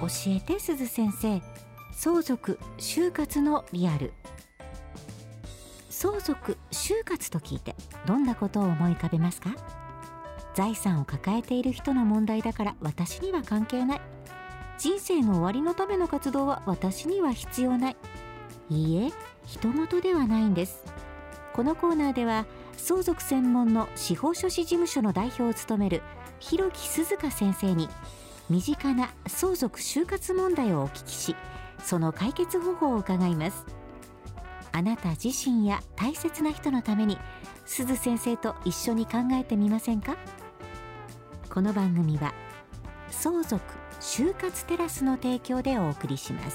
教えて鈴先生、相続終活のリアル。相続終活と聞いてどんなことを思い浮かべますか？財産を抱えている人の問題だから私には関係ない、人生の終わりのための活動は私には必要ない。いいえ、人事ではないんです。このコーナーでは相続専門の司法書士事務所の代表を務める広木鈴香先生に身近な相続終活問題をお聞きし、その解決方法を伺います。あなた自身や大切な人のために鈴先生と一緒に考えてみませんか？この番組は相続終活テラスの提供でお送りします。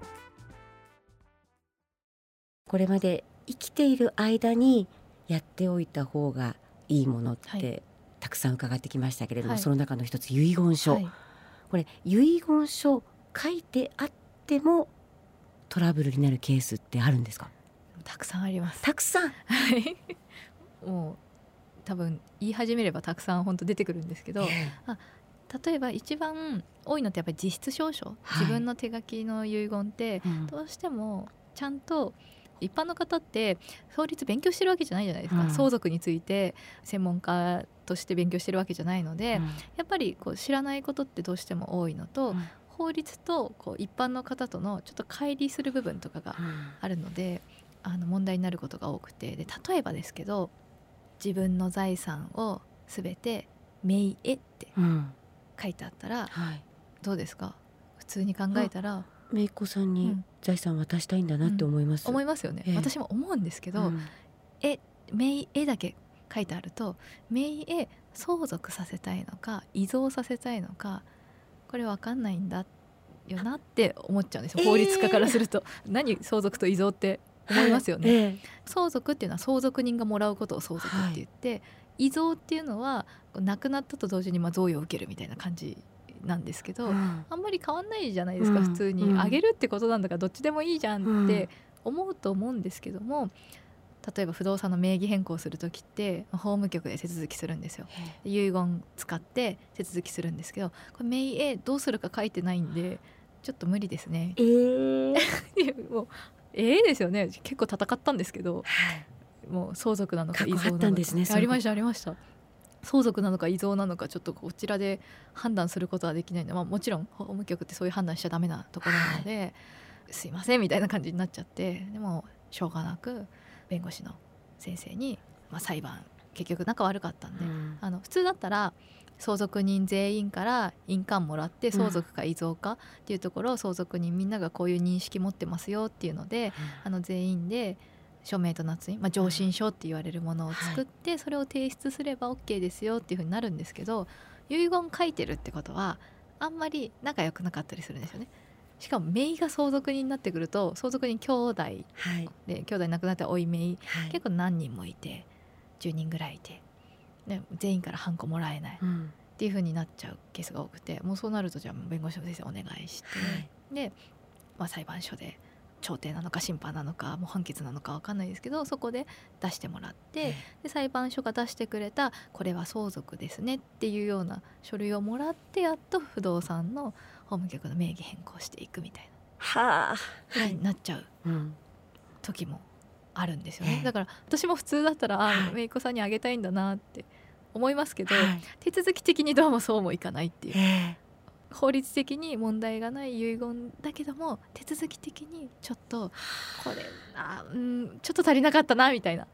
これまで生きている間にやっておいた方がいいものって、はい、たくさん伺ってきましたけれども、はい、その中の一つ遺言書、はい、これ遺言書書いてあってもトラブルになるケースってあるんですか？ たくさんあります。 たくさんもう多分言い始めればたくさん本当出てくるんですけど、例えば一番多いのってやっぱり自筆証書、自分の手書きの遺言って、どうしてもちゃんと一般の方って法律勉強してるわけじゃないじゃないですか、相続について専門家として勉強してるわけじゃないので、やっぱりこう知らないことってどうしても多いのと、法律とこう一般の方とのちょっと乖離する部分とかがあるので、問題になることが多くて、で例えばですけど、自分の財産をすべて名絵って書いてあったら、どうですか？普通に考えたら姪っ子さんに財産渡したいんだなって思います、 思いますよね、私も思うんですけど、名絵だけ書いてあると、名絵相続させたいのか遺贈させたいのか、これ分かんないんだよなって思っちゃうんですよ、法律家からすると。何相続と遺贈って思いますよね、相続っていうのは相続人がもらうことを相続って言って、遺贈っていうのは亡くなったと同時に贈与を受けるみたいな感じなんですけど、あんまり変わんないじゃないですか、普通にあげるってことなんだからどっちでもいいじゃんって思うと思うんですけども、例えば不動産の名義変更するときって法務局で手続きするんですよ。遺言使って手続きするんですけど、これ名絵どうするか書いてないんでちょっと無理ですね。もうですよね。結構戦ったんですけど、もう相続なのか遺贈なのか、ありましたありました。相続なのか遺贈なのかちょっとこちらで判断することはできないので、もちろん法務局ってそういう判断しちゃダメなところなので、すいませんみたいな感じになっちゃって、でもしょうがなく弁護士の先生に、裁判結局仲悪かったんで、普通だったら相続人全員から印鑑もらって相続か遺贈かっていうところを相続人みんながこういう認識持ってますよっていうので、全員で署名と捺印、上申書って言われるものを作って、それを提出すれば OK ですよっていう風になるんですけど、遺言書いてるってことはあんまり仲良くなかったりするんですよね。しかも姪が相続人になってくると、相続人兄弟で、兄弟亡くなったらおい姪、結構何人もいて10人ぐらいいて、で全員からハンコもらえない、っていう風になっちゃうケースが多くて、もうそうなるとじゃあ弁護士の先生お願いして、で、裁判所で調停なのか審判なのかもう判決なのか分かんないですけど、そこで出してもらって、で裁判所が出してくれたこれは相続ですねっていうような書類をもらって、やっと不動産の法務局の名義変更していくみたいな、なっちゃう時もあるんですよね。だから私も普通だったら姪っ子さんにあげたいんだなって思いますけど、手続き的にどうもそうもいかないっていう、法律的に問題がない遺言だけども手続き的にちょっとこれちょっと足りなかったなみたいな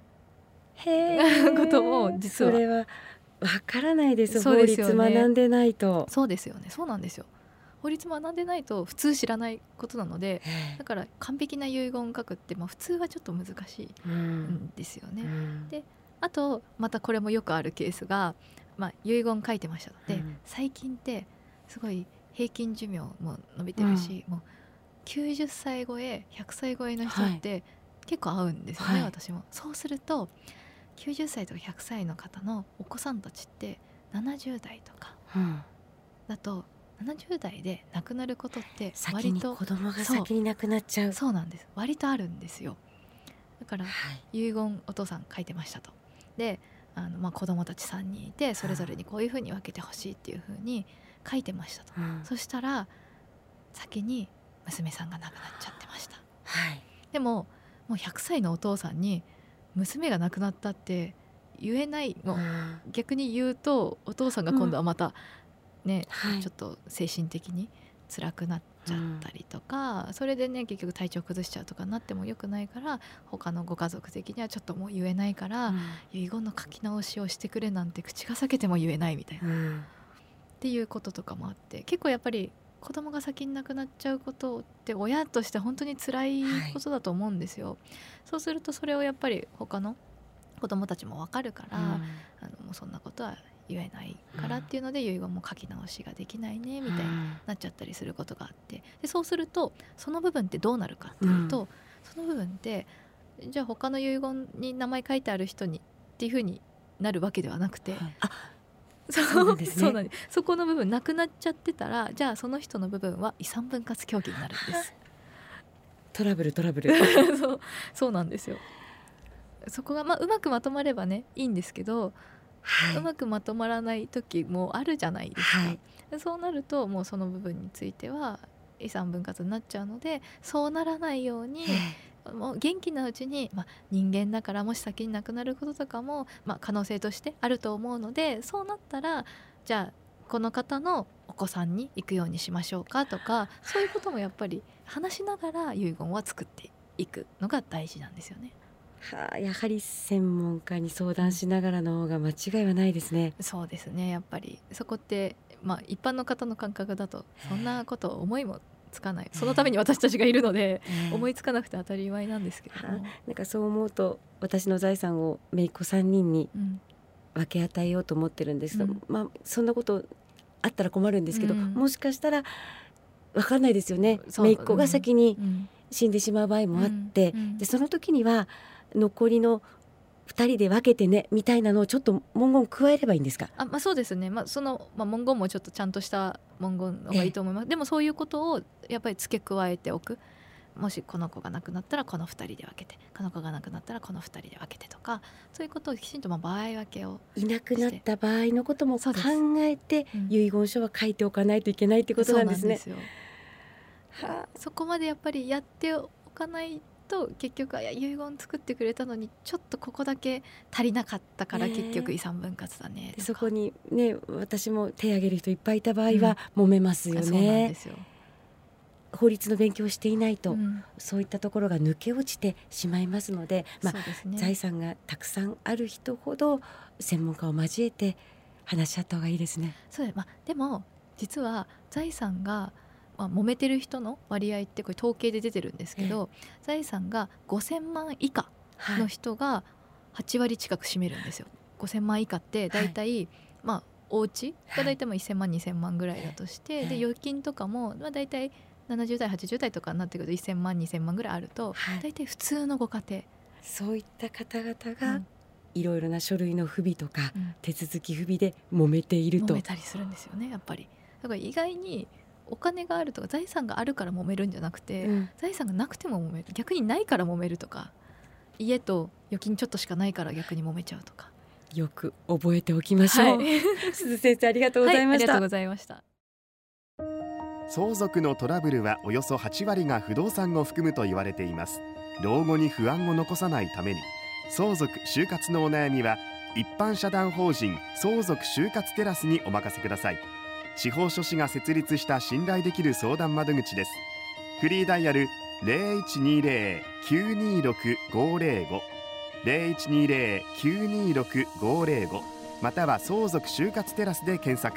ことも実はそれはわからないです。法律学んでないと。 そうですよね。そうなんですよ。法律学んでないと普通知らないことなので、だから完璧な遺言書くって普通はちょっと難しいんですよね。であとまたこれもよくあるケースが、遺言書いてましたので、最近ってすごい平均寿命も伸びてるし、もう90歳超え100歳超えの人って結構合うんですよね、私も。そうすると90歳とか100歳の方のお子さんたちって70代とかだと、70代で亡くなることって割と子供が先に亡くなっちゃう。 そうなんです。割とあるんですよ。だから、遺言お父さん書いてましたと。で子供たち3人いてそれぞれにこういうふうに分けてほしいっていうふうに書いてましたと、そしたら先に娘さんが亡くなっちゃってました、でももう100歳のお父さんに娘が亡くなったって言えない、もう逆に言うとお父さんが今度はまたね、ちょっと精神的に辛くなっちゃったりとか、それでね結局体調崩しちゃうとかなってもよくないから、他のご家族的にはちょっともう言えないから、遺言の書き直しをしてくれなんて口が裂けても言えないみたいな、っていうこととかもあって、結構やっぱり子供が先に亡くなっちゃうことって親として本当に辛いことだと思うんですよ、そうするとそれをやっぱり他の子供たちも分かるから、もうそんなことは言えないからっていうので、遺言も書き直しができないねみたいになっちゃったりすることがあって、でそうするとその部分ってどうなるかっていうと、その部分ってじゃあ他の遺言に名前書いてある人にっていう風になるわけではなくて、そうなんですね、そうなんです。そこの部分なくなっちゃってたら、じゃあその人の部分は遺産分割協議になるんですトラブルそうなんですよ。そこがうまくまとまればねいいんですけど、うまくまとまらない時もあるじゃないですか、そうなるともうその部分については遺産分割になっちゃうので、そうならないようにもう元気なうちに、人間だからもし先に亡くなることとかも、可能性としてあると思うので、そうなったらじゃあこの方のお子さんに行くようにしましょうかとか、そういうこともやっぱり話しながら遺言は作っていくのが大事なんですよね。 やはり専門家に相談しながらの方が間違いはないですね。 そうですね、やっぱりそこって、一般の方の感覚だとそんなこと思いもつかない、そのために私たちがいるので、思いつかなくて当たり前なんですけども、 なんかそう思うと私の財産を姪っ子3人に分け与えようと思ってるんですけど、そんなことあったら困るんですけど、もしかしたら分かんないですよね。姪っ子が先に死んでしまう場合もあって、でその時には残りの2人で分けてねみたいなのをちょっと文言加えればいいんですか？ そうですね、その、文言もちょっとちゃんとした文言の方がいいと思います。でもそういうことをやっぱり付け加えておく。もしこの子が亡くなったらこの2人で分けて、この子が亡くなったらこの2人で分けてとか、そういうことをきちんと場合分けをいなくなった場合のことも考えて遺言書は書いておかないといけないってことなんですね。 そうなんですよ。そこまでやっぱりやっておかないと、結局遺言作ってくれたのにちょっとここだけ足りなかったから結局遺産分割だねとか、 そこにね私も手挙げる人いっぱいいた場合は揉めますよね。 そうなんですよ。 法律の勉強をしていないと、そういったところが抜け落ちてしまいますので、財産がたくさんある人ほど専門家を交えて話し合った方がいいですね。 そうで、でも実は財産が揉めてる人の割合ってこれ統計で出てるんですけど、財産が5000万以下の人が8割近く占めるんですよ。5000万以下ってだいたいお家がだいたい1000万2000万ぐらいだとして、で預金とかもだいたい70代80代とかになってくると1000万2000万ぐらいあると、だいたい普通のご家庭、 そういった方々がいろいろな書類の不備とか、手続き不備で揉めていると、 揉めたりするんですよね。やっぱりだから意外にお金があるとか財産があるから揉めるんじゃなくて、財産がなくても揉める、逆にないから揉めるとか、家と預金ちょっとしかないから逆に揉めちゃうとか、 よく覚えておきましょう。鈴先生ありがとうございました。 ありがとうございました。 相続のトラブルはおよそ8割が不動産を含むと言われています。老後に不安を残さないために、相続就活のお悩みは一般社団法人相続就活テラスにお任せください。司法書士が設立した信頼できる相談窓口です。フリーダイヤル 0120-926-505 0120-926-505 または相続就活テラスで検索。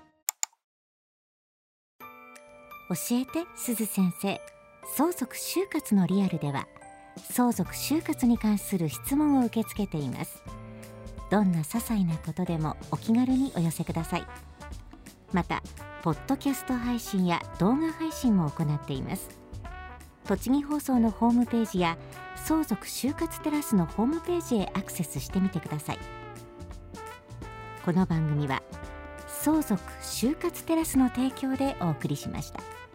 教えて鈴先生。相続就活のリアルでは相続就活に関する質問を受け付けています。どんな些細なことでもお気軽にお寄せください。またポッドキャスト配信や動画配信も行っています。栃木放送のホームページや相続就活テラスのホームページへアクセスしてみてください。この番組は相続就活テラスの提供でお送りしました。